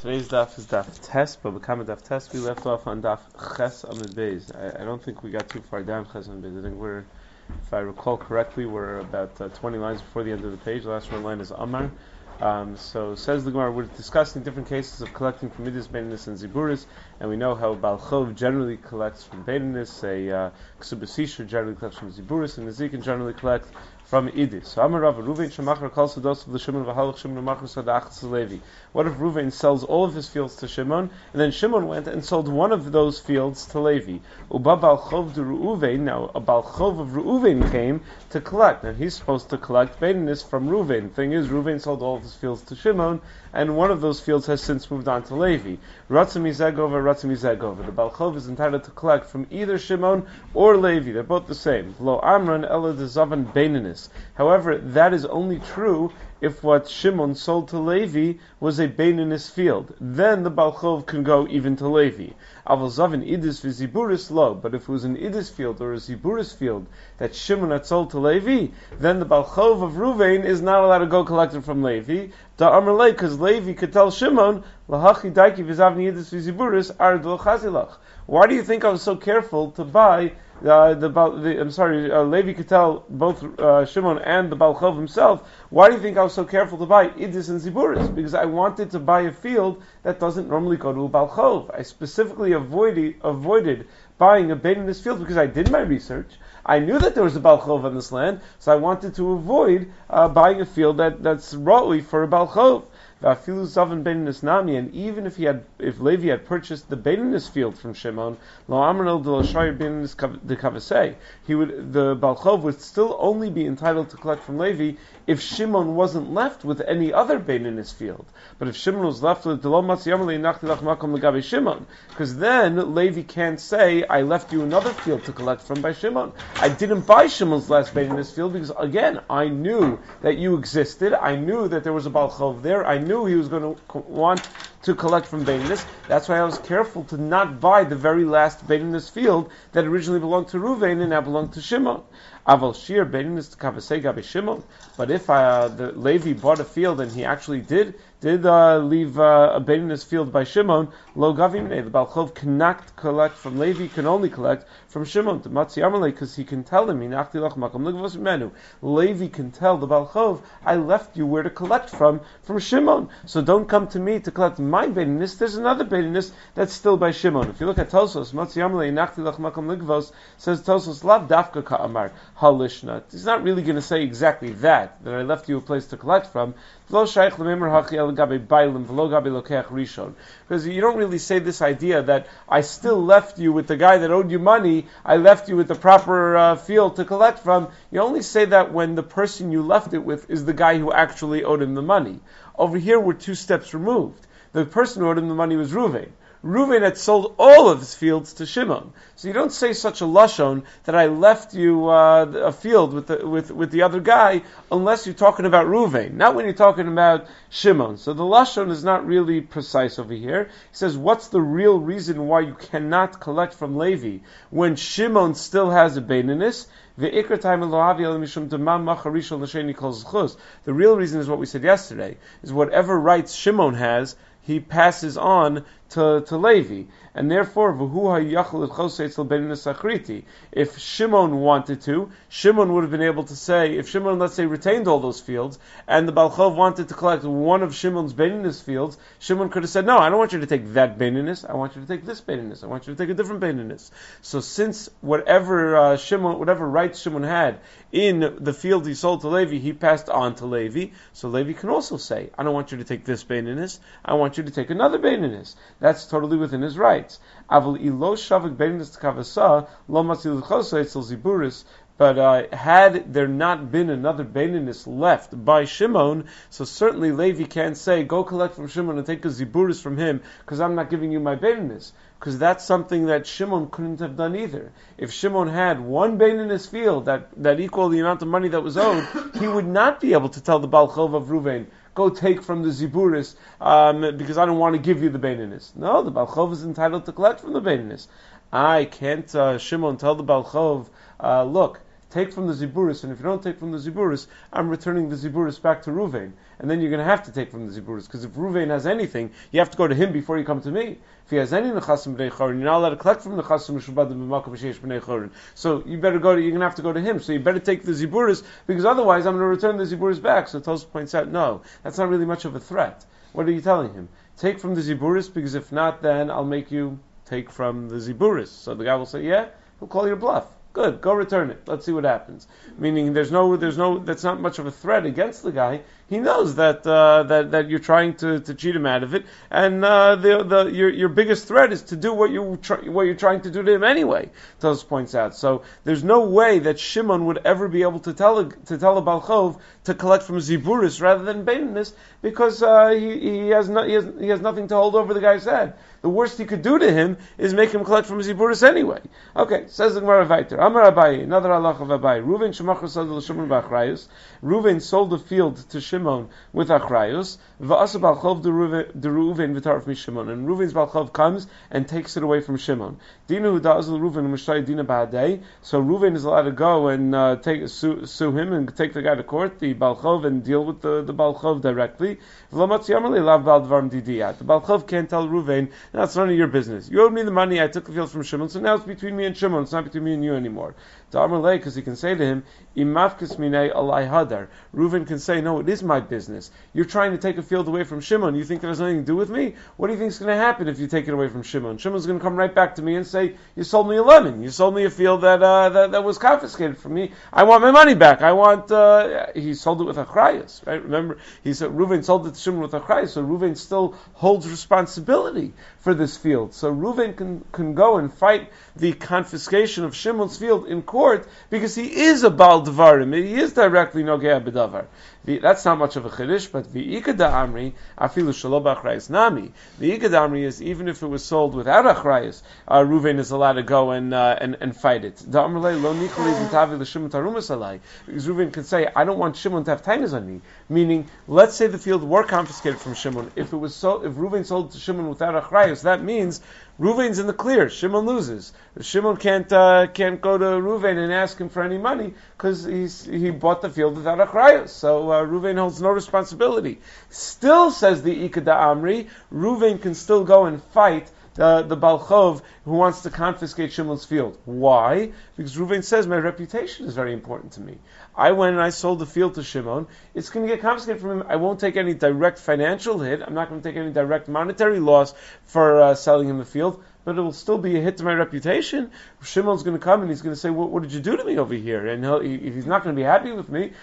Today's daf is daf test, but become daf test. We left off on daf ches amid beis. I don't think we got too far down ches amid beis. I think if I recall correctly, we're about 20 lines before the end of the page. The last one line is Amar. So says the Gemara, we're discussing different cases of collecting from Midas, Beininus, and Ziburis, and we know how Baal Chov generally collects from Beininus, a Ksubasisha generally collects from Ziburis, and Nezikin generally collects from Idis. So Amar Rav, Ruvain Shemachar Kal Sados of the Shimon V'Halach Shimon Machar Sadachas Levi. What if Ruvain sells all of his fields to Shimon, and then Shimon went and sold one of those fields to Levi? Uba Baal Chov de Ruvain. Now a Baal Chov of Ruvain came to collect. Now he's supposed to collect Beininus from Ruvain. The thing is, Ruvain sold all of his fields to Shimon, and one of those fields has since moved on to Levi. Ratzim Izegova. The Baal Chov is entitled to collect from either Shimon or Levi. They're both the same. Lo Amran Ela de Zavan Beininus. However, that is only true if what Shimon sold to Levi was a Beininus field. Then the Baal Chov can go even to Levi. Aval Zavin Idis v'Ziburis lo. But if it was an Idis field or a Ziburis field that Shimon had sold to Levi, then the Baal Chov of Ruvain is not allowed to go collect it from Levi. Da Amar Le, because Levi could tell Shimon, Lahachi Daiki v'Zavni Idis v'Ziburis Ardul Chazilach. Why do you think I was so careful to buy Levi could tell both Shimon and the Baal Chov himself, why do you think I was so careful to buy Idis and Ziburis? Because I wanted to buy a field that doesn't normally go to a Baal Chov. I specifically avoided buying a Beininus field because I did my research. I knew that there was a Baal Chov on this land, so I wanted to avoid buying a field that's rotly for a Baal Chov. And even if Levi had purchased the Beininus field from Shimon, the Baal Chov would still only be entitled to collect from Levi if Shimon wasn't left with any other Beininus field. But if Shimon was left with Shimon, because then Levi can't say, I left you another field to collect from by Shimon. I didn't buy Shimon's last Beininus field because, again, I knew that you existed. I knew that there was a Baal Chov there. I knew he was going to want to collect from Beininus. That's why I was careful to not buy the very last Beininus field that originally belonged to Ruvain and now belonged to Shimon. Aval Shir Beininus to Kavasei Gabi Shimon. But if the Levi bought a field and he actually did leave a Beininus field by Shimon, Lo Gavim, the Baal Chov cannot collect from Levi, can only collect from Shimon. Because he can tell him, Levi can tell the Baal Chov, I left you where to collect from Shimon. So don't come to me to collect my Beininus. There's another Beininus that's still by Shimon. If you look at Tosos, says Tosos, Lav Dafka Ka'amar, Halishna. He's not really going to say exactly that I left you a place to collect from. Because you don't really say this idea that I still left you with the guy that owed you money, I left you with the proper field to collect from. You only say that when the person you left it with is the guy who actually owed him the money. Over here we're 2 steps removed. The person who owed him the money was Ruvain. Ruvain had sold all of his fields to Shimon. So you don't say such a lashon that I left you a field with the other guy unless you're talking about Ruvain, not when you're talking about Shimon. So the lashon is not really precise over here. He says, what's the real reason why you cannot collect from Levi when Shimon still has a Beininus? The real reason is what we said yesterday, is whatever rights Shimon has, he passes on to Levi. And therefore, if Shimon wanted to, Shimon would have been able to say, if Shimon, let's say, retained all those fields, and the Baal Chov wanted to collect one of Shimon's Beininus fields, Shimon could have said, no, I don't want you to take that Beininus, I want you to take this Beininus, I want you to take a different Beininus. So since whatever rights Shimon had in the field he sold to Levi, he passed on to Levi, so Levi can also say, I don't want you to take this Beininus, I want you to take another Beininus. That's totally within his rights. But had there not been another Beininus left by Shimon, so certainly Levi can't say, go collect from Shimon and take a Ziburis from him, because I'm not giving you my Beininus. Because that's something that Shimon couldn't have done either. If Shimon had one Beininus field that equaled the amount of money that was owed, he would not be able to tell the Baal Chov of Ruvain, go take from the Ziburis, because I don't want to give you the Beininus. No, the Baal Chov is entitled to collect from the Beininus. I can't, Shimon, tell the Baal Chov, look, take from the Ziburis, and if you don't take from the Ziburis, I'm returning the Ziburis back to Ruvain. And then you're going to have to take from the Ziburis, because if Ruvain has anything, you have to go to him before you come to me. If he has any nechasim b'nei chorin, you're not allowed to collect from the nechasim mishubadim b'makom sheish b'nei chorin. So you're going to have to go to him. So you better take the Ziburis, because otherwise I'm going to return the Ziburis back. So Tosfos points out, no, that's not really much of a threat. What are you telling him? Take from the Ziburis, because if not, then I'll make you take from the Ziburis. So the guy will say, yeah, he'll call your bluff. Good, go return it. Let's see what happens. Meaning, there's no, that's not much of a threat against the guy. He knows that you're trying to cheat him out of it, and your biggest threat is to do what you're trying to do to him anyway. Tosfos points out. So there's no way that Shimon would ever be able to tell a Balchov to collect from Ziburis rather than Beininus, because he has nothing to hold over the guy's head. The worst he could do to him is make him collect from Ziburis anyway. Okay, says the Gemara weiter. Amar Abaye, another halach of Abaye. Reuven shemachar sadel Shimon b'achrayus. Reuven sold a field to Shimon with achrayus. V'asa balchov de Reuven v'tarif mi Shimon. And Reuven's balchov comes and takes it away from Shimon. Dinu da'azul Reuven u'mishtay dina ba'adei. So Reuven is allowed to go and sue him and take the guy to court, the balchov, and deal with the balchov directly. V'lamatzi amalei lav bal dvarim didiyat. The balchov can't tell Reuven, no, it's none of your business. You owed me the money, I took the field from Shimon, so now it's between me and Shimon, it's not between me and you anymore. To Amalei, because he can say to him, Imafkis minei alai hadar. Reuven can say, no, it is my business. You're trying to take a field away from Shimon. You think it has nothing to do with me? What do you think is going to happen if you take it away from Shimon? Shimon's going to come right back to me and say, you sold me a lemon. You sold me a field that was confiscated from me. I want my money back. He sold it with achrayus, right? Remember, he said Reuven sold it to Shimon with achrayus, so Reuven still holds responsibility for this field. So Reuven can go and fight the confiscation of Shimon's field in court because he is a Baal Devarim. He is directly Nogea B'davar. That's not much of a chiddush, but v'ikad amri afilu shelo b'achrayus nami. The ikad amri is even if it was sold without achrayus, Reuven is allowed to go and fight it. The amrlei lo nichali v'tavi l'shimon tarumas alai, because Reuven can say, I don't want Shimon to have tainas on me. Meaning, let's say the field were confiscated from Shimon. If Reuven sold it to Shimon without achrayus, that means Reuven's in the clear. Shimon loses. Shimon can't go to Reuven and ask him for any money because he bought the field without achrayus. So Reuven holds no responsibility. Still, says the Ikada Amri, Reuven can still go and fight the Balchov who wants to confiscate Shimon's field. Why? Because Reuven says, my reputation is very important to me. I went and I sold the field to Shimon. It's going to get confiscated from him. I won't take any direct financial hit. I'm not going to take any direct monetary loss for selling him the field, but it will still be a hit to my reputation. Shimon's going to come and he's going to say, what did you do to me over here? And he's not going to be happy with me.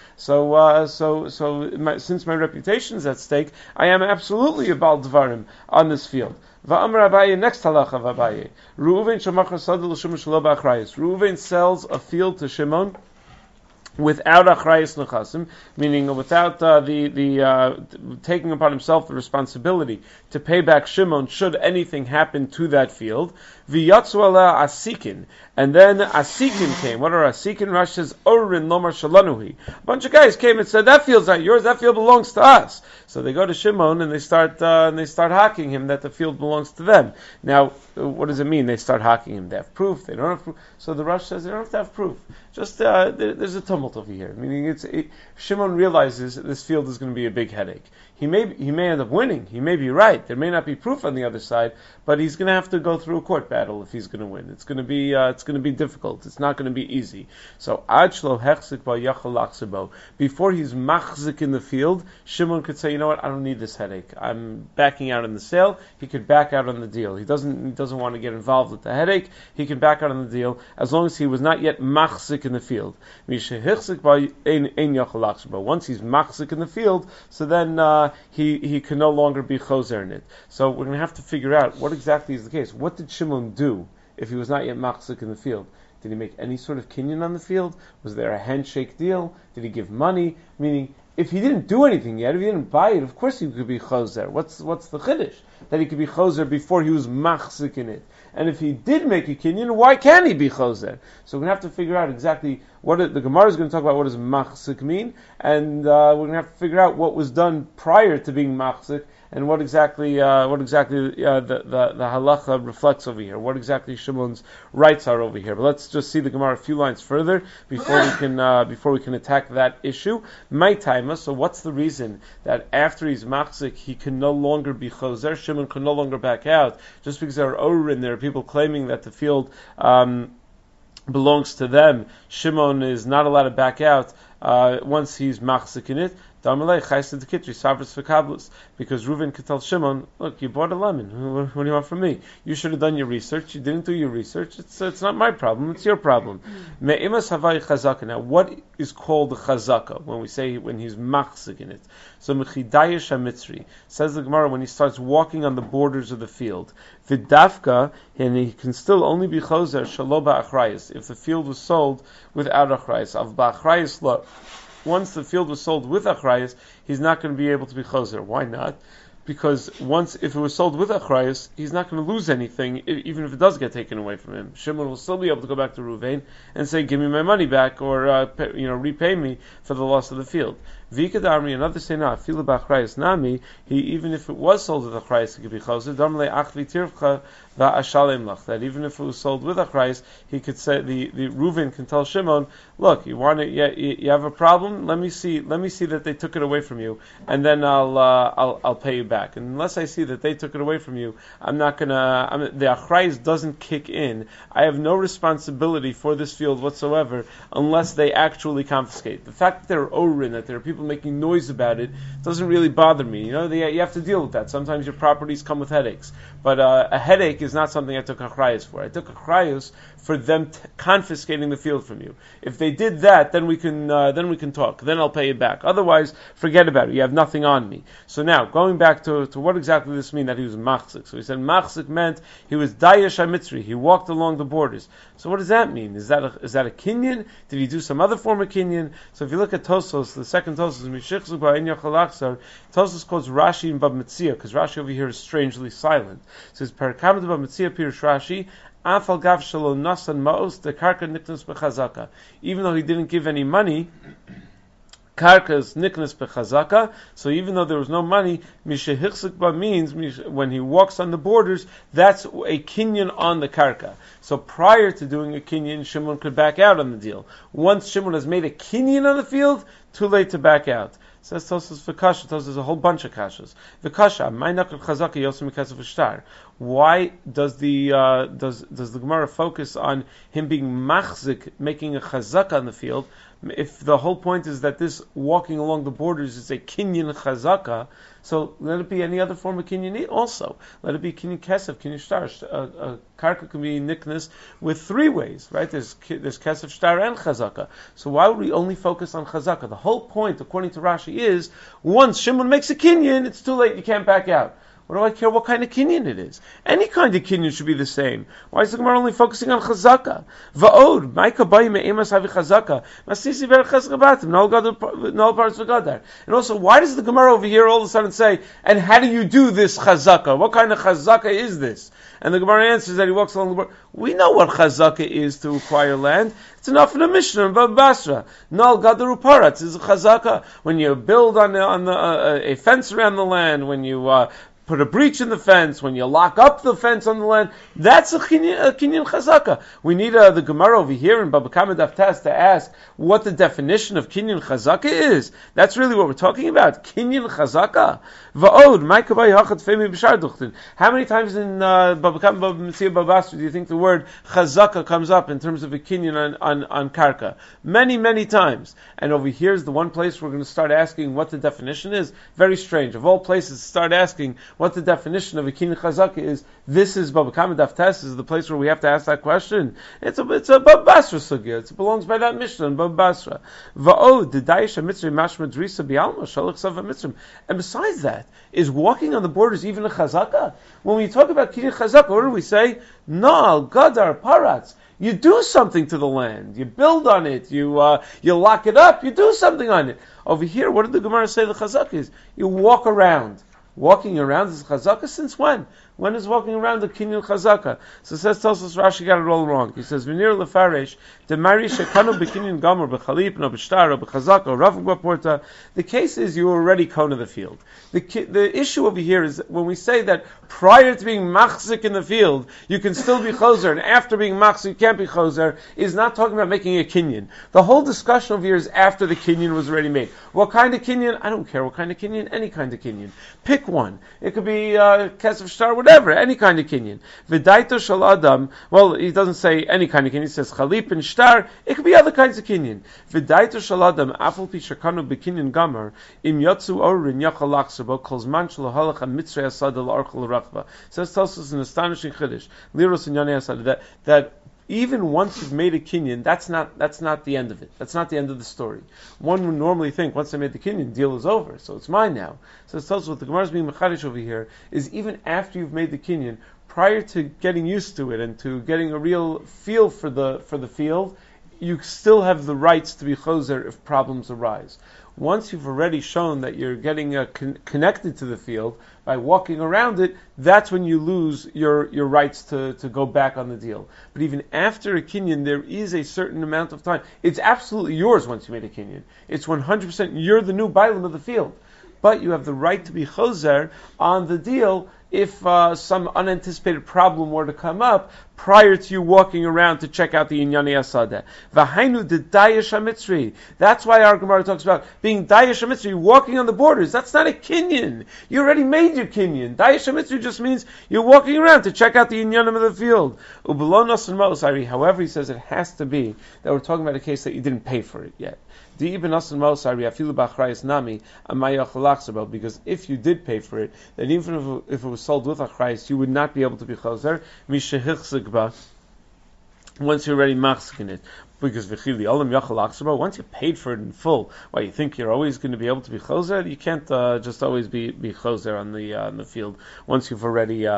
Since my reputation is at stake, I am absolutely a Baal Dvarim on this field. Va'amar Abaye, next halacha of Abaye. Reuven shemachar sadel Shimon shelo b'achrayus. Reuven sells a field to Shimon without achrayus nechasim, meaning without the taking upon himself the responsibility to pay back Shimon should anything happen to that field. V'yatzu ala asikin, and then asikin came. What are asikin? Rashi says orin lomar shalanuhi. A bunch of guys came and said, that field's not yours, that field belongs to us. So they go to Shimon and they start hocking him that the field belongs to them. Now, what does it mean? They start hocking him. They have proof. They don't have proof. So the Rosh says they don't have to have proof. Just there's a tumult over here. Meaning Shimon realizes this field is going to be a big headache. He may end up winning. He may be right. There may not be proof on the other side, but he's going to have to go through a court battle if he's going to win. It's going to be difficult. It's not going to be easy. So ad shlo hechzik ba yachal lachzebo. Before he's machzik in the field, Shimon could say, you know what? I don't need this headache. I'm backing out on the sale. He could back out on the deal. He doesn't want to get involved with the headache. He can back out on the deal as long as he was not yet machzik in the field. Once he's machzik in the field, so then he can no longer be choser in it. So we're going to have to figure out what exactly is the case. What did Shimon do if he was not yet machzik in the field? Did he make any sort of kinyan on the field? Was there a handshake deal? Did he give money? Meaning, if he didn't do anything yet, if he didn't buy it, of course he could be choser. What's the chiddush? That he could be choser before he was machzik in it. And if he did make a kinyan, why can't he be choser? So we're going to have to figure out exactly the Gemara is going to talk about what does machzik mean, and we're going to have to figure out what was done prior to being machzik, and what exactly the halacha reflects over here. What exactly Shimon's rights are over here. But let's just see the Gemara a few lines further before we can attack that issue. My time. So what's the reason that after he's machzik he can no longer be choser? Shimon can no longer back out just because there are orin. There are people claiming that the field belongs to them. Shimon is not allowed to back out once he's machzik in it. Because Reuven could tell Shimon, look, you bought a lemon. What do you want from me? You should have done your research. You didn't do your research. It's not my problem. It's your problem. Now, what is called the chazaka when he's machzik in it? So mechidayesh hamitzri says the Gemara when he starts walking on the borders of the field. V'dafka, and he can still only be choser shalo ba'achrayis if the field was sold without achrayis. Av ba'achrayis lo. Once the field was sold with achrayis, he's not going to be able to be choser. Why not? Because if it was sold with achrayis, he's not going to lose anything, even if it does get taken away from him. Shimon will still be able to go back to Ruvain and say, "Give me my money back," or repay me for the loss of the field. V'ikadarmi, another say no. Fila b'achrayis nami. Even if it was sold with achrayis, it could be choser. Damle achvi tirvcha va'ashalem lach. That even if it was sold with achrayis, he could say the Ruvain can tell Shimon, "Look, you want it? You have a problem. Let me see that they took it away from you, and then I'll pay you back. And unless I see that they took it away from you, I'm not gonna. The achrayis doesn't kick in. I have no responsibility for this field whatsoever unless they actually confiscate. The fact that there are orin, that there are people making noise about it, doesn't really bother me. You have to deal with that. Sometimes your properties come with headaches, but a headache is not something I took achrayis for. I took achrayis for them confiscating the field from you. If they did that, then we can talk. Then I'll pay you back. Otherwise, forget about it. You have nothing on me." So now, going back to what exactly this means that he was machzik. So he said machzik meant he was dayesh hamitzri. He walked along the borders. So what does that mean? Is that a kinyan? Did he do some other form of kinyan? So if you look at Tosos, the second Tosos, Mishichzu ba'in yachalachsar, Tosos quotes Rashi in Bab Metzia, because Rashi over here is strangely silent. It says Parakamad Bab Metzia Pirush Rashi. Afal gav shelo nasan maos de karka niknas bechazaka. Even though he didn't give any money, karkas niknas bechazaka. So even though there was no money, mishehichzik means when he walks on the borders, that's a kinyan on the karka. So prior to doing a kinyan, Shimon could back out on the deal. Once Shimon has made a kinyan on the field, too late to back out. Says Tosas v'kasha. Tosas is a whole bunch of kashas. V'kasha, my nakal chazaka yosem mikasef v'shtar. Why does the Gemara focus on him being machzik, making a chazaka on the field, if the whole point is that this walking along the borders is a kinyan chazaka? So let it be any other form of kinyan also. Let it be kinyan kesef, kinyan shtar. A karka can be niknas with three ways, right? There's kesef, shtar, and chazaka. So why would we only focus on chazaka? The whole point, according to Rashi, is once Shimon makes a kinyan, it's too late, you can't back out. What do I care what kind of kinyan it is? Any kind of kinyan should be the same. Why is the Gemara only focusing on chazaka? Va'od, ma'ika bayi me'emas havi chazaka, masisi ver chazakabatim, nol parts v'gadar. And also, why does the Gemara over here all of a sudden say, and how do you do this chazaka? What kind of chazaka is this? And the Gemara answers that he walks along the border. We know what chazaka is to acquire land. It's enough in a Mishnah in Bab Basra. Nal gadaru paratz is a chazaka. When you build on a fence around the land, when you put a breach in the fence, when you lock up the fence on the land, that's a kinyan chazaka. We need the Gemara over here in Baba Kama Daf Tes to ask what the definition of kinyan chazaka is. That's really what we're talking about. Kinyan chazaka. Va'od, ma'ikabay hachat femi b'shar duchtin. How many times in Baba Kama Baba Metzia Baba Basra do you think the word chazaka comes up in terms of a kinyan on karka? Many, many times. And over here is the one place we're going to start asking what the definition is. Very strange. Of all places to start asking what the definition of a kinyan chazaka is, this is Baba Kama Daf Tes, is the place where we have to ask that question. It's a Baba Basra sugya. It belongs by that Mishnah in Baba Basra. Va'od, the Daisha Mitzri Mashma Drisa Bialma, Shalach Sava Mitzrim. And besides that, is walking on the borders even a chazaka? When we talk about kinyan chazaka, what do we say? Nal, Gadar, Paratz. You do something to the land. You build on it. You lock it up. You do something on it. Over here, what did the Gemara say the chazaka is? You walk around. Walking around is chazaka since when? When is walking around the kinyan chazaka? So says Tosfos Rashi got it all wrong. He says v'nir lefaresh the mari shekanu bekinyan gomer bechalip no b'shtar or b'chazaka or ravuk b'porta. The case is you already kona the field. The issue over here is when we say that prior to being machzik in the field you can still be choser, and after being machzik you can't be choser, is not talking about making a kinyan. The whole discussion over here is after the kinyan was already made. What kind of kinyan? I don't care what kind of kinyan. Any kind of kinyan. Pick one. It could be kesef shtar, whatever, any kind of kinyan. V'daito shel adam. Well, he doesn't say any kind of kinyan. He says chalip and shtar. It could be other kinds of kinyan. V'daito shel adam afal pi shakanu bekinyan gamer im yotzu orin yachal laksabo kol zman shel halach mitzrei asad l'archel rachva. Says tells us an astonishing chiddush. Liros and Yanei Asad that even once you've made a kinyan, that's not the end of it. That's not the end of the story. One would normally think once I made the kinyan, deal is over, so it's mine now. So it tells us what the Gemara is being mechadish over here is even after you've made the kinyan, prior to getting used to it and to getting a real feel for the field, you still have the rights to be choser if problems arise. Once you've already shown that you're getting connected to the field by walking around it, that's when you lose your rights to go back on the deal. But even after a kinyan, there is a certain amount of time. It's absolutely yours once you made a kinyan. It's 100%, you're the new bailam of the field. But you have the right to be choser on the deal if some unanticipated problem were to come up prior to you walking around to check out the Inyani Asadeh. V'hainu de Dayesh HaMitzri. That's why our Gemara talks about being Dayesh HaMitzri, walking on the borders. That's not a kinyan. You already made your kinyan. Dayesh HaMitzri just means you're walking around to check out the Inyanim of the field. However, he says it has to be that we're talking about a case that you didn't pay for it yet. Because if you did pay for it, then even if it was sold with achrayis, you would not be able to be choser once you're already machzik in it. Because once you paid for it in full, why you think you're always going to be able to be choser? You can't just always be choser on the field once you've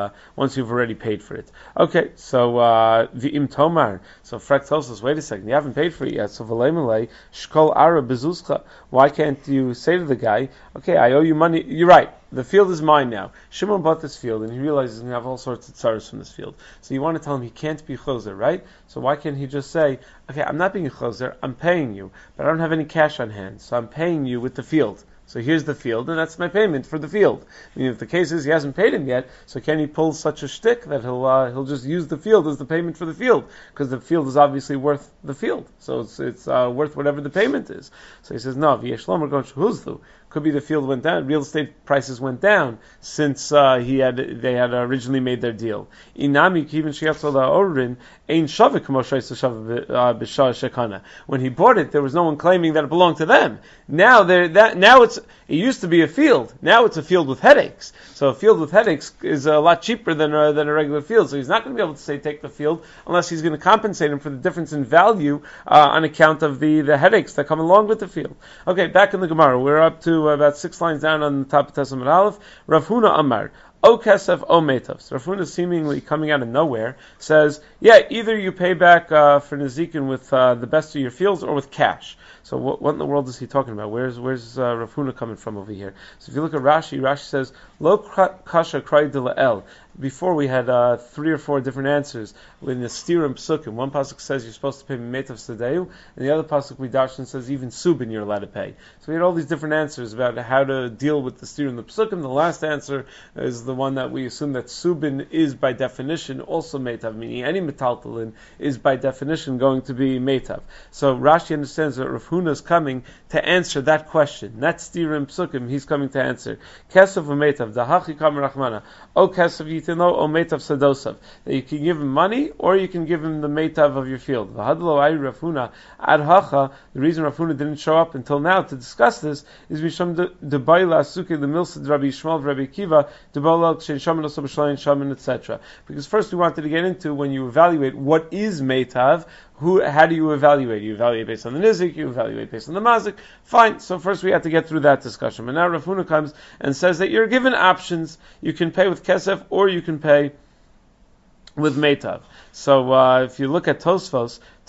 already paid for it. Okay, so v'im tomar. So Frek tells us, wait a second, you haven't paid for it yet. So v'leimelei shkol ara bezuzcha. Why can't you say to the guy, okay, I owe you money? You're right. The field is mine now. Shimon bought this field, and he realizes he's going to have all sorts of tzaros from this field. So you want to tell him he can't be choser, right? So why can't he just say, okay, I'm not being a choser, I'm paying you, but I don't have any cash on hand, so I'm paying you with the field. So here's the field, and that's my payment for the field. I mean, if the case is he hasn't paid him yet, so can he pull such a shtick that he'll just use the field as the payment for the field? Because the field is obviously worth the field, so it's worth whatever the payment is. So he says, no, v'yeshlomer gon shehuzlu. Could be the field went down, real estate prices went down since they had originally made their deal. Inami kivin sheyatzol ha'orin ein shaveh k'mo she'isa shaveh b'shah shekana. When he bought it, there was no one claiming that it belonged to them. Now it used to be a field. Now it's a field with headaches. So a field with headaches is a lot cheaper than a regular field. So he's not going to be able to say take the field unless he's going to compensate him for the difference in value on account of the headaches that come along with the field. Okay, back in the Gemara, we're up to about 6 lines down on the top of Testament Aleph. Rav Huna Amar, O Kesef, O Metav. So Rav Huna, seemingly coming out of nowhere, says, yeah, either you pay back for Nezikin with the best of your fields or with cash. So what in the world is he talking about? Where's Rav Huna coming from over here? So if you look at Rashi says, Lo kasha krai de la'el. Before we had 3 or 4 different answers. In the Stir and Psukim, one pasuk says you're supposed to pay Metav Sadeu, and the other pasuk we darshan says even Subin you're allowed to pay. So we had all these different answers about how to deal with the Stir and the Psukim. The last answer is the one that we assume that Subin is by definition also Metav, meaning any metaltalin is by definition going to be Metav. So Rashi understands that Rav Huna is coming to answer that question. That Stir and Psukim he's coming to answer. Kesav Metav, Dahachi Kamar Rachmana, O Kesav Yitino, O Metav Sadosav. That you can give him money or you can give him the Metav of your field. V'hadlo ai Rav Huna ad hacha. The reason Rav Huna didn't show up until now to discuss this is Misham debayla asuke the milsid Rabbi Yishmael Rabbi Kiva debayla kshen shaman oso b'shalayin shaman etc. Because first we wanted to get into when you evaluate what is Metav. How do you evaluate? You evaluate based on the nizik, you evaluate based on the mazik. Fine. So first we have to get through that discussion. But now Rav Huna comes and says that you're given options. You can pay with kesef or you can pay with Metav. So if you look at Tosfos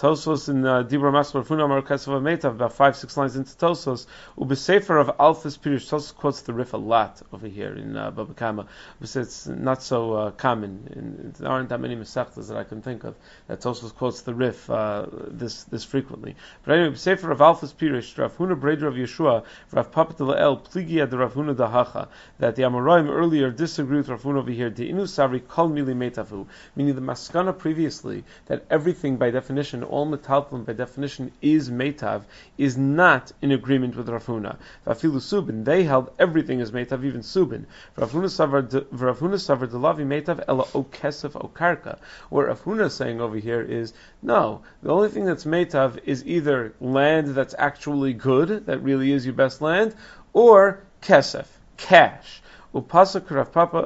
Tosos in Dibra Masbar Funa Mar Kesef Meitav, about 5-6 lines into Tosos, Ubesefer of Alphas Pirish. Tosos quotes the Rif a lot over here in Baba Kama. It's not so common. There aren't that many Masechtas that I can think of that Tosos quotes the Rif this frequently. But anyway, Ubesefer of Alphas Pirish, Rav Huna Breder of Yeshua, Rav Papa de Lael, Pligia de Rav Huna Dahacha, that the Amoraim earlier disagree with Rav Huna over here. De Inu Savri Kol Mili Meitavu, meaning the Maskana previously that everything by definition, all metaltalin by definition is meitav, is not in agreement with Rav Huna. Vafilu Subin, they held everything is meitav, even Subin. Rav Huna savar delavi meitav ela o kesef o karka. What Rav Huna is saying over here is, no, the only thing that's meitav is either land that's actually good, that really is your best land, or kesef, cash. Upasuk Rav Papa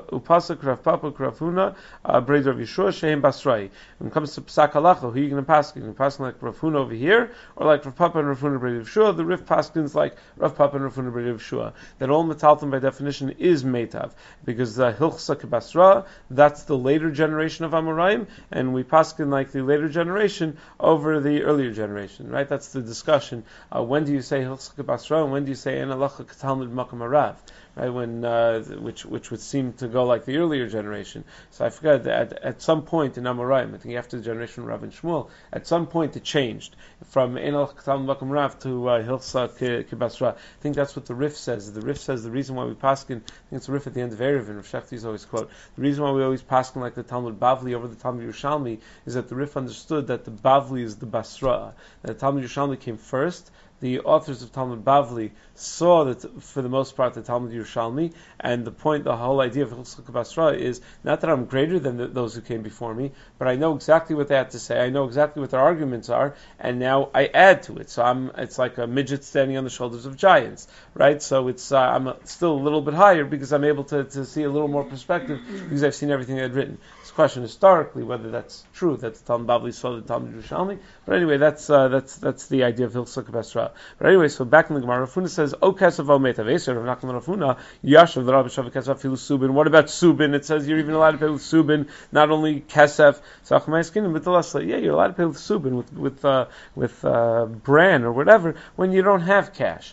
Rav Huna Breder of Yeshua Shehem Basrai. When it comes to Psak Halacha, who are you going to pass? You can pass like Rav Huna over here, or like Rav Papa and Rav Huna Breder of Yeshua. The Rif Paskins like Rav Papa and Rav Huna Breder of Yeshua. That all metalton by definition is meitav, because Hilchsa Kebasra, that's the later generation of Amoraim, and we paskin like the later generation over the earlier generation. Right? That's the discussion. When do you say Hilchsa Kebasra, and when do you say En Halacha K'Talmud Makam Harav? Right, when which would seem to go like the earlier generation. So I forgot that at some point in Amoraim, I think after the generation of Rav and Shmuel, at some point it changed from Enal K'Talmud Makam Rav to Hilsa Kibasra. I think that's what the Rif says. The Rif says the reason why we paskin, I think it's a Rif at the end of Erev, and Rav Shefti's always quote, the reason why we always paskin like the Talmud Bavli over the Talmud Yerushalmi is that the Rif understood that the Bavli is the Basra, that the Talmud Yerushalmi came first. The authors of Talmud Bavli saw that, for the most part, the Talmud Yerushalmi, and the whole idea of Hilchos Basra is not that I'm greater than those who came before me, but I know exactly what they had to say, I know exactly what their arguments are, and now I add to it. So it's like a midget standing on the shoulders of giants, right? So it's I'm still a little bit higher because I'm able to see a little more perspective because I've seen everything I'd written. It's a question historically whether that's true that the Talmud Bavli saw the Talmud Yerushalmi, but anyway, that's the idea of Hilchos Basra. But anyway, so back in the Gemara, Rav Huna says, "O kesef o meitav." Eser Rav Nachman Rav Huna yashav the Rabbi Shav kesef afilu subin. What about subin? It says you're even allowed to pay with subin, not only kesef. So yeah, you're allowed to pay with subin, with bran or whatever when you don't have cash.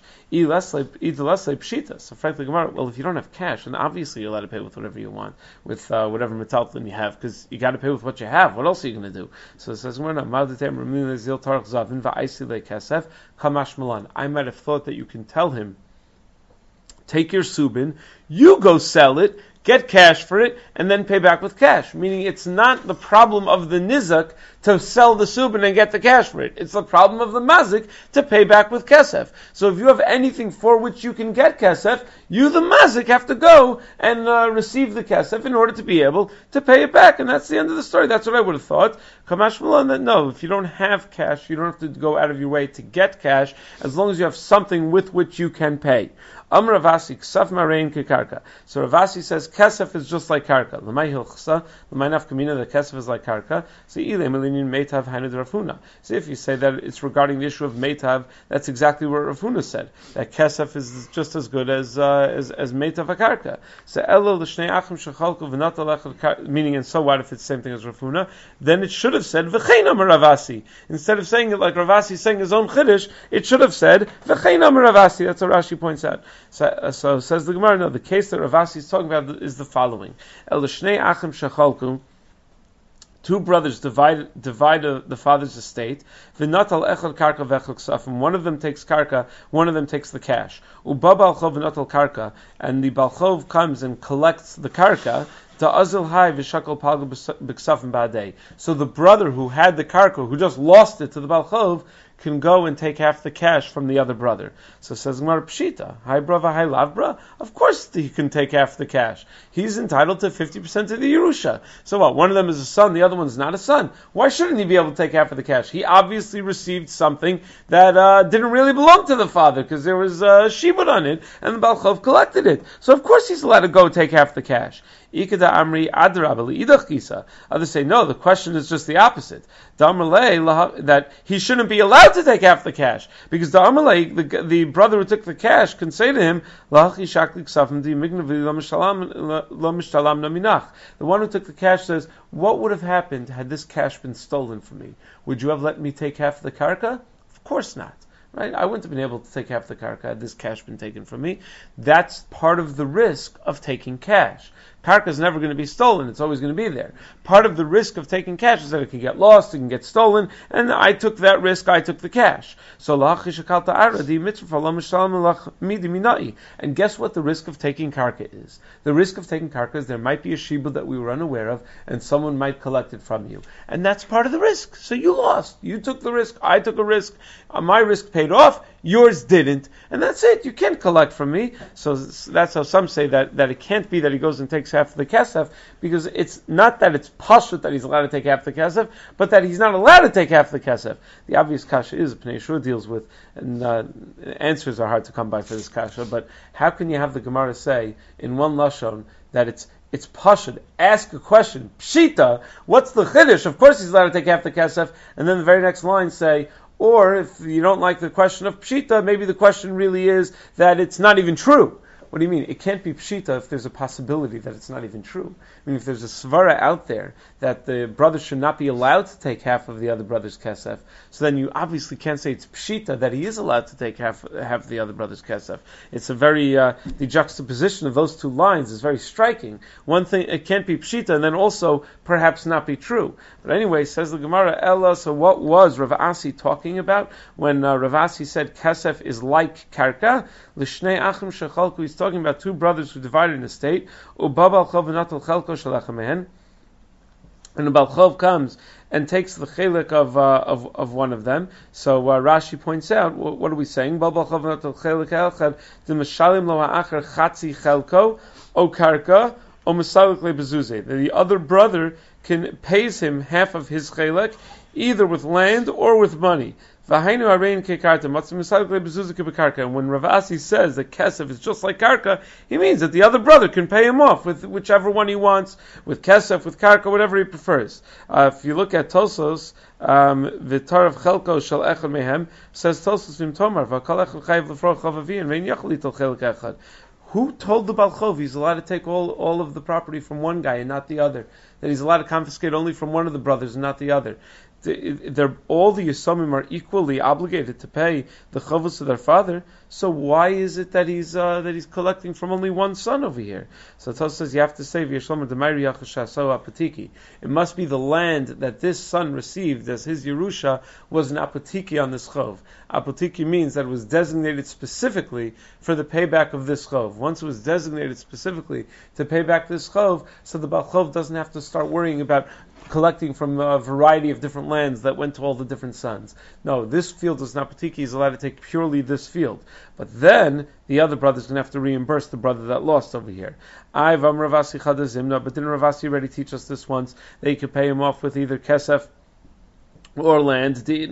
Pshita. So frankly, Gemara, well, if you don't have cash, then obviously you're allowed to pay with whatever you want, with whatever metalton you have, because you got to pay with what you have. What else are you going to do? So it says, I might have thought that you can tell him, take your subin, you go sell it, get cash for it, and then pay back with cash. Meaning it's not the problem of the nizak to sell the subin and get the cash for it. It's the problem of the mazik to pay back with kesef. So if you have anything for which you can get kesef, you the mazik have to go and receive the kesef in order to be able to pay it back. And that's the end of the story. That's what I would have thought. Kamash Malan, that no, if you don't have cash, you don't have to go out of your way to get cash, as long as you have something with which you can pay. Amr Ravasi, Ksaf Marein Kikarka. So Ravasi says Kesef is just like Karka. L'may Hilchsa, l'may Nafkamina, the Kesef is like Karka. So Ilay Melinin Meitav Hainad Rav Huna. So if you say that it's regarding the issue of Meitav, that's exactly what Rav Huna said. That Kesef is just as good as Meitav Akarka. So Elo L'shnei Achim Shechalku V'nat Alech, meaning, and so what if it's the same thing as Rav Huna? Then it should have said V'chein Amr Ravasi. Instead of saying it like Ravasi saying his own Chiddush, it should have said V'chein Amr Ravasi. That's what Rashi points out. So says the Gemara, no, the case that Ravasi is talking about is the following. El Shnei Achim Shechalku, two brothers divide the father's estate. V'natal echad karka v'echad ksafim. One of them takes karka, one of them takes the cash. Uba balchov v'natal karka, and the balchov comes and collects the karka. So the brother who had the karka, who just lost it to the balchov, can go and take half the cash from the other brother. So says Gemara Pshita, hi brava, hi lavbra. Of course he can take half the cash. He's entitled to 50% of the Yerusha. So what? One of them is a son, the other one's not a son. Why shouldn't he be able to take half of the cash? He obviously received something that didn't really belong to the father, because there was shibud on it, and the balchov collected it. So of course he's allowed to go take half the cash. Ikeda Amri Adrabali Idach Kisa. Others say no, the question is just the opposite. That he shouldn't be allowed to take half the cash. Because the brother who took the cash can say to him, the one who took the cash says, what would have happened had this cash been stolen from me? Would you have let me take half the karka? Of course not. Right? I wouldn't have been able to take half the karka had this cash been taken from me. That's part of the risk of taking cash. Karka is never going to be stolen. It's always going to be there. Part of the risk of taking cash is that it can get lost, it can get stolen, and I took that risk, I took the cash. So, and guess what the risk of taking karka is? The risk of taking karka is there might be a shibud that we were unaware of, and someone might collect it from you. And that's part of the risk. So you lost. You took the risk, I took a risk, my risk paid off, yours didn't, and that's it. You can't collect from me. So that's how some say that it can't be that he goes and takes half of the kesef, because it's not that it's pashut that he's allowed to take half the kesef, but that he's not allowed to take half the kesef. The obvious kasha is Pnei Yeshua deals with, and answers are hard to come by for this kasha. But how can you have the Gemara say in one lashon that it's pashut? Ask a question, pshita. What's the chiddush? Of course he's allowed to take half the kesef, and then the very next line say, or if you don't like the question of pshita, maybe the question really is that it's not even true. What do you mean? It can't be pshita if there's a possibility that it's not even true. I mean, if there's a svara out there that the brother should not be allowed to take half of the other brother's kesef, so then you obviously can't say it's pshita that he is allowed to take half of the other brother's kesef. It's a very the juxtaposition of those two lines is very striking. One thing, it can't be pshita, and then also perhaps not be true. But anyway, says the Gemara, Ella. So what was Rav Asi talking about when Rav Asi said kesef is like karka? L'shnei achim shechalku. He's talking about two brothers who divided an estate. Ubabal chov v'natal chelko shalachem mehen. And the Balchov comes and takes the chelik of one of them. So Rashi points out, what are we saying? Balchov v'natal chelik elchad d'mashalim lo ha'achar chatzi chelko o karka o masalik lebezuzeh. The other brother pays him half of his chelik, either with land or with money. And when Rav Asi says that kesef is just like karka, he means that the other brother can pay him off with whichever one he wants, with kesef, with karka, whatever he prefers. If you look at Tosos, V'tar of chelko shel echad mehem, says Tosos v'im tomar, v'kal echad chayiv l'froch chavavi, and ve'in yachal lital chelik echad. Who told the Balchov he's allowed to take all of the property from one guy and not the other? That he's allowed to confiscate only from one of the brothers and not the other? All the Yisomim are equally obligated to pay the chavos to their father. So why is it that he's collecting from only one son over here? So Tos says you have to say v'yishlomer d'mayri yachashaso apatiki. It must be the land that this son received as his Yerusha was an apatiki on this chov. Apatiki means that it was designated specifically for the payback of this chov. Once it was designated specifically to pay back this chov, so the Balchov doesn't have to start worrying about collecting from a variety of different lands that went to all the different sons. No, this field is not Patiki, he's allowed to take purely this field. But then, the other brother's going to have to reimburse the brother that lost over here. But didn't Ravasi already teach us this once? That you could pay him off with either kesef or land. If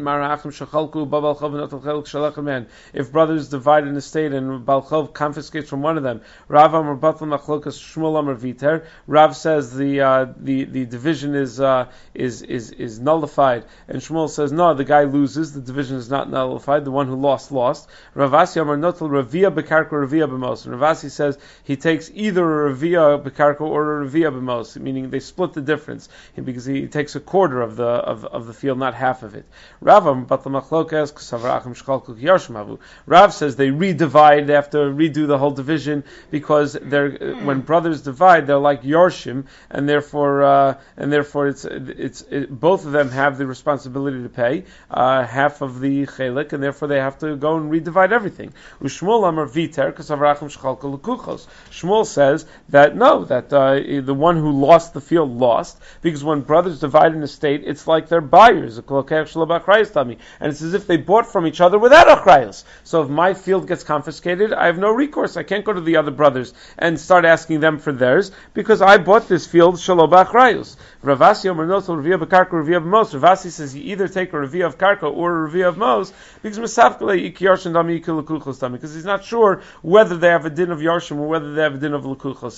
brothers divide an estate and Balchov confiscates from one of them, Rav says the division is nullified, and Shmuel says no, the guy loses, the division is not nullified, the one who lost. Ravasi says he takes either a Ravia Bekarka or a Ravia B'mos, meaning they split the difference, because he takes a quarter of the field, not half of it. Rav says they redivide, they have to redo the whole division, because when brothers divide, they're like Yarshim, and therefore it's both of them have the responsibility to pay half of the chelik, and therefore they have to go and redivide everything. Shmuel says that no, that the one who lost the field lost, because when brothers divide an estate, it's like they're buyers. And it's as if they bought from each other without achrayos. So if my field gets confiscated, I have no recourse. I can't go to the other brothers and start asking them for theirs because I bought this field shelo b'achrayos. Ravasi Omer Notel Revia b'karka Revia b'mos. Ravasi says you either take a Revia of karka or a Revia of mos because because he's not sure whether they have a din of yarshim or whether they have a din of lukuchos.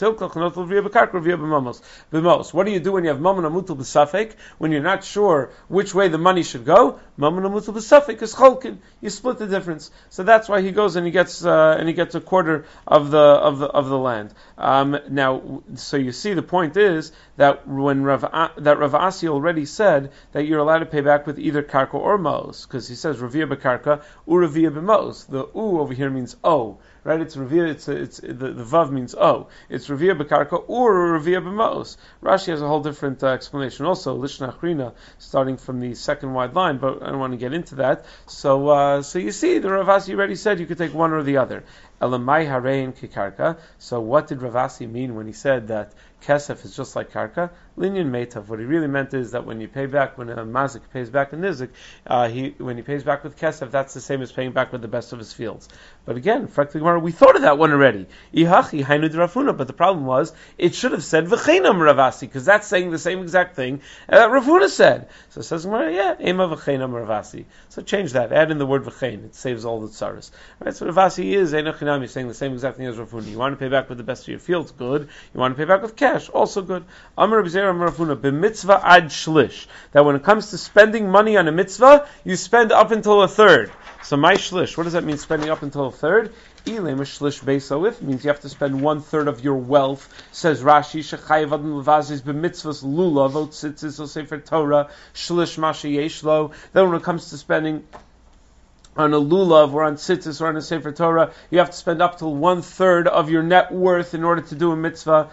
What do you do when you have mammon amutul b'safek? When you're not sure which way the money should go, mammon amutul b'safek is cholkin. You split the difference. So that's why he goes and he gets a quarter of the land. Now, so you see, the point is that when Rav Asi already said that you're allowed to pay back with either karka or mos, because he says Ravia b'karka or Ravia b'mos. The u over here means o, right? It's Ravia. It's the vav means o. It's Ravia b'karka or Ravia b'mos. Rashi has a whole different explanation. Also, Lishna Achrina, starting from the second wide line, but I don't want to get into that. So you see, the Rav Asi already said you could take one or the other. Elamai harein kikarka. So what did Rav Asi mean when he said that kesef is just like karka? Linyan meitav. What he really meant is that when you pay back, when a mazik pays back a nizik, when he pays back with kesef, that's the same as paying back with the best of his fields. But again, we thought of that one already. Ihachi hainu d'Rafuna. But the problem was, it should have said v'cheinam Rav Asi, because that's saying the same exact thing that Rav Huna said. So it says, yeah, ema v'cheinam Rav Asi. So change that. Add in the word v'chein. It saves all the tsaras. Right? So Rav Asi is Einochinami, saying the same exact thing as Rav Huna. You want to pay back with the best of your fields, good. You want to pay back with cash, also good. Amar Rav Zera Amar Rav Huna, b'mitzvah ad shlish. That when it comes to spending money on a mitzvah, you spend up until a third. So my shlish, what does that mean, spending up until a third? Ilem shlish beisalif means you have to spend 1/3 of your wealth. Says Rashi, shechayev adam levazis b'mitzvahs lulav otzitzis or sefer Torah shlish masha yeshlo. Then when it comes to spending on a lulav or on tzitzis or on a sefer Torah, you have to spend up till 1/3 of your net worth in order to do a mitzvah.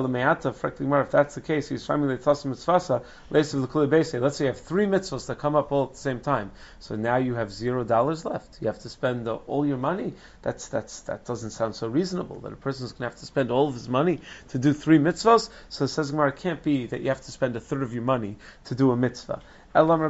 If that's the case, he's trying to let's say you have 3 mitzvahs that come up all at the same time. So now you have $0 left. You have to spend all your money. That doesn't sound so reasonable, that a person's going to have to spend all of his money to do 3 mitzvahs. So it says Gemara, it can't be that you have to spend 1/3 of your money to do a mitzvah. No, what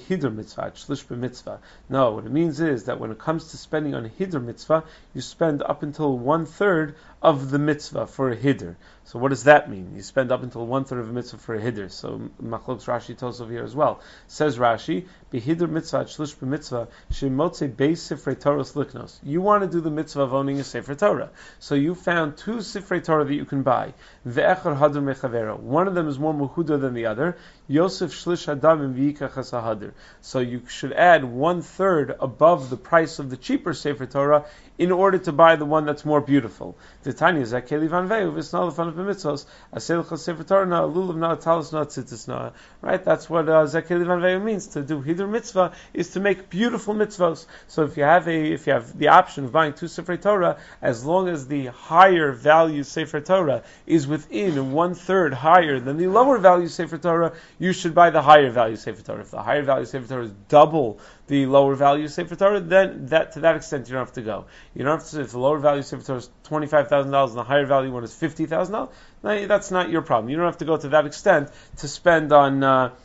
it means is that when it comes to spending on a hiddur mitzvah, you spend up until 1/3 of the mitzvah for a hiddur. So what does that mean? You spend up until 1/3 of a mitzvah for a hiddur. So Machlokes Rashi tells over here as well. Says Rashi, "Behiddur mitzvah shlish b'mitzvah shemotze beis sifrei Torahs liknos." You want to do the mitzvah of owning a sefer Torah, so you found 2 sifrei Torah that you can buy. Ve'echad hadar mechavero. One of them is more muhuda than the other. Yosef shlish adam and v'yikachas hadar. So you should add 1/3 above the price of the cheaper sefer Torah in order to buy the one that's more beautiful. The Tanya zakeli van veu v'snal fan of mitzvos aselcha sefer Torah na lulav na talis na tzitzis na. Right, that's what zakeli van veu means. To do hiddur mitzvah is to make beautiful mitzvos. So if you have the option of buying 2 sefer Torah, as long as the higher value sefer Torah is within 1/3 higher than the lower value sefer Torah, you should buy the higher value sefer Torah. If the higher value sefer Torah is double the lower value sefer Torah, then to that extent you don't have to go. You don't have to. If the lower value sefer Torah is $25,000 and the higher value one is $50,000, that's not your problem. You don't have to go to that extent to spend on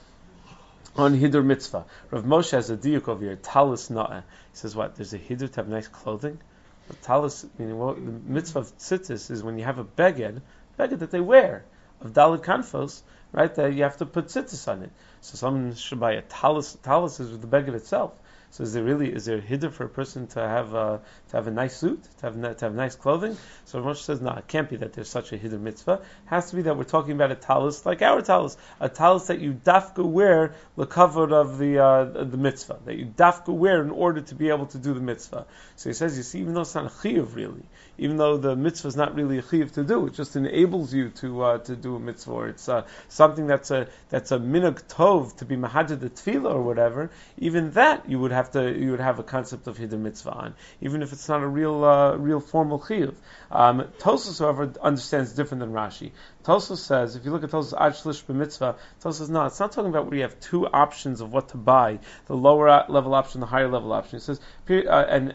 hiddur mitzvah. Rav Moshe has a diuk over here, talis na'eh. He says, what? There's a hiddur to have nice clothing? But talis, meaning, well, the mitzvah of tzitzis is when you have a beged that they wear of dalit kanfos, right? That you have to put tzitzis on it. So someone should buy a talis. Talis is with the beged itself. So is there a hiddur for a person to have a nice suit, to have nice clothing? So Moshe says, no, it can't be that there's such a hiddur mitzvah. It has to be that we're talking about a talis like our talis, a talis that you dafka wear the kavod of the mitzvah, that you dafka wear in order to be able to do the mitzvah. So he says, you see, even though it's not a chiyuv really, even though the mitzvah is not really a chiyuv to do, it just enables you to do a mitzvah, or it's something that's a minhag tov to be mahajed the tefillah or whatever. Even that you would have a concept of hiddur mitzvah on, even if it's not a real formal chiyuv. Tosfos, however, understands different than Rashi. Tosfos says, if you look at Tosfos ad shlish b'mitzvah, Tosfos says, no, it's not talking about where you have 2 options of what to buy, the lower level option, the higher level option. It says,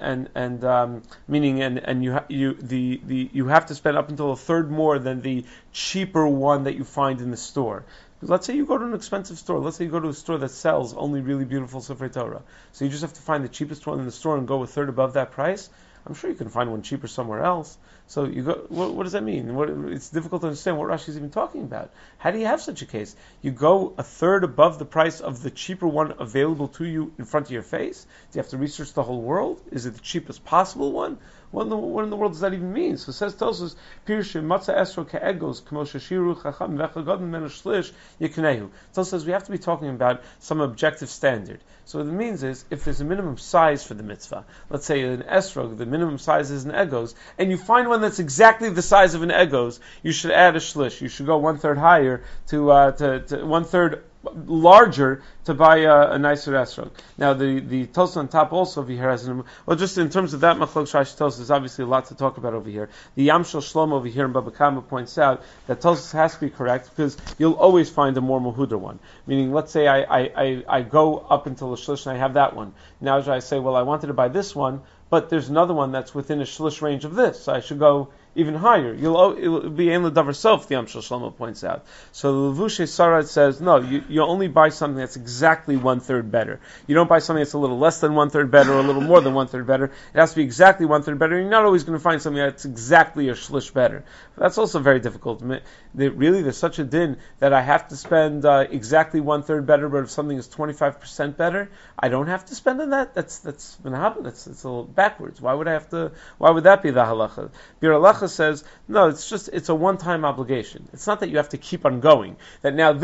meaning you have to spend up until a third more than the cheaper one that you find in the store. Let's say you go to an expensive store. Let's say you go to a store that sells only really beautiful Sefer Torah. So you just have to find the cheapest one in the store and go a third above that price. I'm sure you can find one cheaper somewhere else. So you go. What does that mean? It's difficult to understand what Rashi is even talking about. How do you have such a case? You go a third above the price of the cheaper one available to you in front of your face? Do you have to research the whole world? Is it the cheapest possible one? What in the world does that even mean? So it says, tells us, Pirushim Matza Esro Ke'egos K'moshe Shiru Chacham V'Chagadon Menu Shlish Yeknehu. It says we have to be talking about some objective standard. So what it means is, if there's a minimum size for the mitzvah, let's say an esrog, the minimum size is an egos, and you find one that's exactly the size of an egos, you should add a shlish. You should go 1/3 higher to 1/3 larger to buy a nicer esrog. Now the Tosfos on top also over here has just in terms of that machlok Rashi Tosfos, there's obviously a lot to talk about over here. The Yamshel Shlomo over here in Baba Kama points out that Tosfos has to be correct because you'll always find a more mahudar one. Meaning, let's say I go up until a shlish and I have that one. Now I say, well, I wanted to buy this one, but there's another one that's within a shlish range of this, so I should go even higher. It'll be ein l'davar sof, the Amshel Shlomo points out. So the Levushe Sarad says, no, you only buy something that's exactly 1/3 better. You don't buy something that's a little less than 1/3 better or a little more than 1/3 better. It has to be exactly 1/3 better. You're not always going to find something that's exactly a shlish better. That's also very difficult. Really, there's such a din that I have to spend exactly 1/3 better, but if something is 25% better, I don't have to spend on that. That's going to happen. It's a little backwards. Why would that be the halacha? Bir halacha says, no, it's a one-time obligation. It's not that you have to keep on going. That now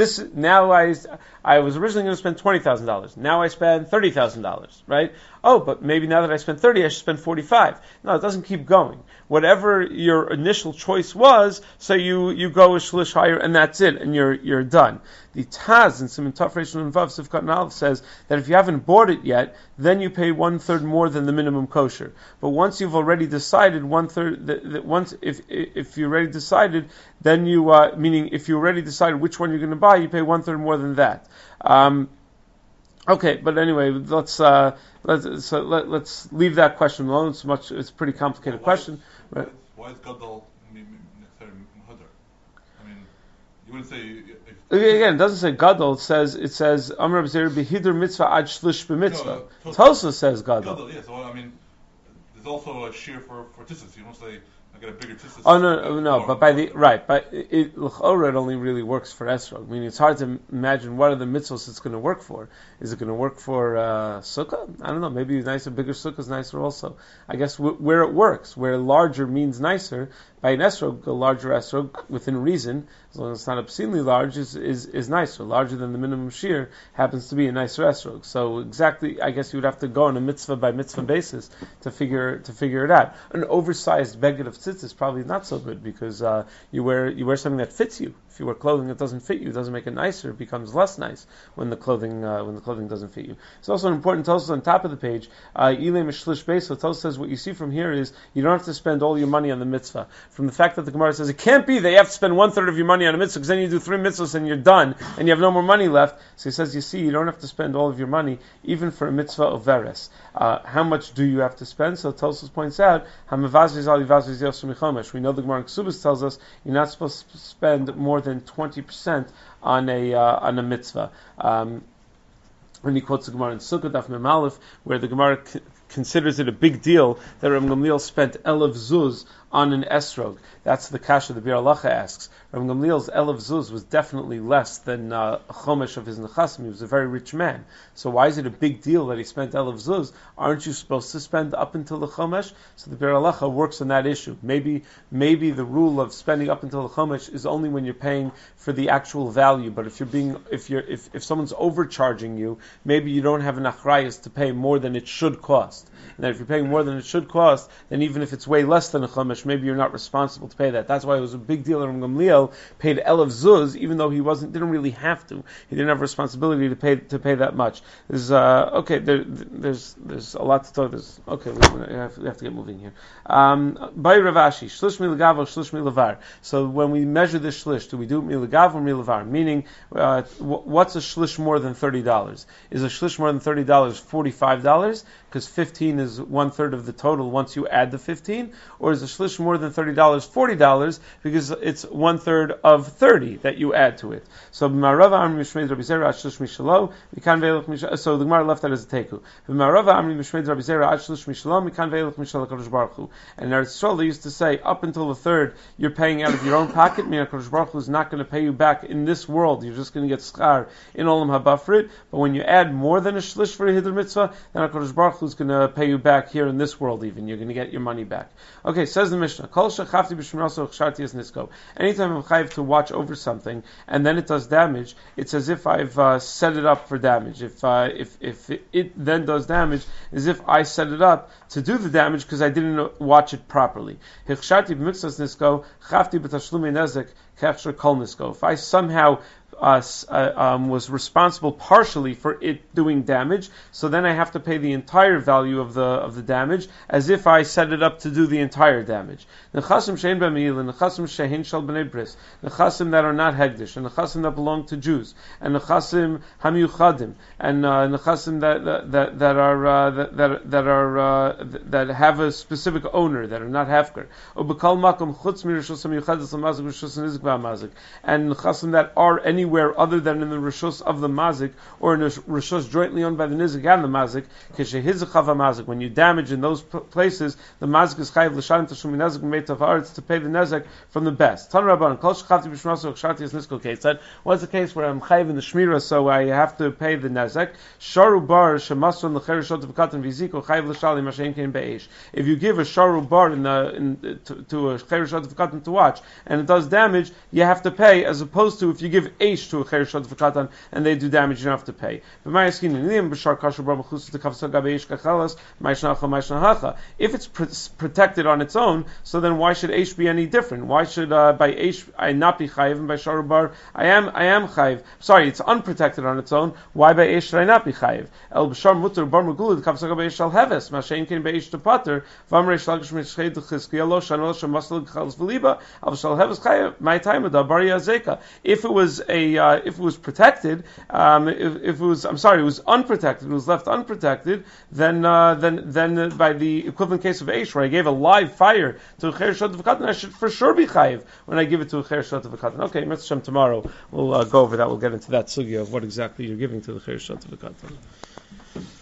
I was originally going to spend $20,000. Now I spend $30,000, right? Oh, but maybe now that I spent 30, I should spend 45. No, it doesn't keep going. Whatever your initial choice was, so you go a shlish higher, and that's it, and you're done. The Taz in Siman Tov Reish Nun Vav Sivkat Aleph says that if you haven't bought it yet, then you pay 1/3 more than the minimum kosher. But once you've already decided 1/3, if you already decided, then you meaning if you already decided which one you're going to buy, you pay 1/3 more than that. Okay, but anyway, let's leave that question alone. It's a pretty complicated question. Why is gadol necessarily muhadar? I mean, you wouldn't say. Again, it doesn't say gadol. It says Amar B'Zer B'Hidur Mitzvah Ad Shlish B'Mitzvah. It also says gadol. Yeah, so I mean, there's also a shear for tissus. You don't say I get a bigger tissus. Oh no. But it only really works for esrog. I mean, it's hard to imagine what are the mitzvahs it's going to work for. Is it going to work for sukkah? I don't know. Maybe nicer, bigger sukkah is nicer also. I guess where it works, where larger means nicer. By an esrog, a larger esrog within reason, as long as it's not obscenely large, is nicer. Larger than the minimum shear happens to be a nicer esrog. So exactly, I guess you would have to go on a mitzvah by mitzvah basis to figure it out. An oversized beged of tzitz is probably not so good because you wear something that fits you. If you wear clothing that doesn't fit you, it doesn't make it nicer. It becomes less nice when the clothing doesn't fit you. It's also an important Tosfos on top of the page. Ilay Mishlish Beis. So Tosfos says what you see from here is you don't have to spend all your money on the mitzvah. From the fact that the Gemara says it can't be that you have to spend 1/3 of your money on a mitzvah because then you do 3 mitzvahs and you're done and you have no more money left. So he says you don't have to spend all of your money even for a mitzvah of veres. How much do you have to spend? So Tosfos points out we know the Gemara in Ksubas tells us you're not supposed to spend more than 20% on a mitzvah. When he quotes the Gemara in Sukkot Daf Mem Aleph, where the Gemara considers it a big deal that Rav Gamliel spent Elav Zuz on an esrog. That's the kasha the Bir Halacha asks. Rav Gamliel's Elav Zuz was definitely less than a chomesh of his nechasim. He was a very rich man. So why is it a big deal that he spent Elav Zuz? Aren't you supposed to spend up until the chomesh? So the Bir Halacha works on that issue. Maybe the rule of spending up until the chomesh is only when you're paying for the actual value. But if someone's overcharging you, maybe you don't have enough achrayas to pay more than it should cost. And if you're paying more than it should cost, then even if it's way less than a chomesh, maybe you're not responsible to pay that. That's why it was a big deal that Rav Gamliel paid Elav Zuz, even though he didn't really have to. He didn't have responsibility to pay that much. There's a lot to talk. We have to get moving here. By Rav Ashi, shlish milagav or shlish milavar. So when we measure this shlish, do we do milagav or milavar? Meaning, what's a shlish more than $30? Is a shlish more than $30 $45? Because 15 is 1/3 of the total once you add the 15, or is a shlish shlish more than $30, $40, because it's 1/3 of 30 that you add to it. So the Gemara left that as a teku. And in Eretz Yisrael they used to say, up until a third, you're paying out of your own pocket, meaning HaKadosh Baruch Hu is not going to pay you back in this world, you're just going to get schar in Olam Haba for it. But when you add more than a shlish for a Hiddur Mitzvah, then HaKadosh Baruch Hu is going to pay you back here in this world even. You're going to get your money back. Okay, says the Mishnah, Kol shechafti b'shmiraso chsharti es nisko. Anytime I'm chayiv to watch over something, and then it does damage, it's as if I've set it up for damage. If it then does damage, as if I set it up to do the damage because I didn't watch it properly. If I somehow was responsible partially for it doing damage, so then I have to pay the entire value of the damage, as if I set it up to do the entire damage. Nechasim shein b'meil, nechasim shehin shel b'nei bris, nechasim that are not hegdish, and nechasim that belong to Jews, and nechasim hamiyuchadim, and nechasim that have a specific owner that are not hefker. Ubekal makom chutz mirishus hamiyuchadim l'mazik rishus nizik v'amazik, and nechasim that are anywhere other than in the rishus of the mazik, or in a rishus jointly owned by the nizik and the mazik. Kishehizachav mazik, when you damage in those places, the mazik is chayiv l'shalim tashum nezik meitav haaretz, to pay the nezek from the best. Tan Rabban, kol shechafti b'shmiraso chsharti es nisko case. That was the case where I'm chayiv in the shmira, so I have to pay the nezek. Sharu bar shemasron l'cherishot v'katan v'ziko chayiv l'shalim mashein kein be'esh. If you give a sharu bar to a cherishot v'katan to watch, and it does damage, you have to pay, as opposed to if you give eish to a cherishot v'katan and they do damage, you don't have to pay. If it's protected on its own, so then why should eish be any different? Why should by eish I not be chayiv, and by sharu bar I am chayiv? Sorry, it's unprotected on its own. Why by eish should I not be chayiv? El b'shar muter bar megulad kavsaga beish shal heves mashein ken beish to pater v'amrei shlagish mishcheid d'chizkiya lo shanol shamasal g'chalas v'liba al shal heves chayiv my time da bar yazeka. If it was protected, if it was unprotected, it was left unprotected, then by the equivalent case of Eish, where I gave a live fire to a Cherishot V'Katan, I should for sure be chayiv when I give it to a Cherishot V'Katan. Okay, Mitzvah Shem, tomorrow we'll go over that. We'll get into that sugya of what exactly you're giving to the Cherishot V'Katan.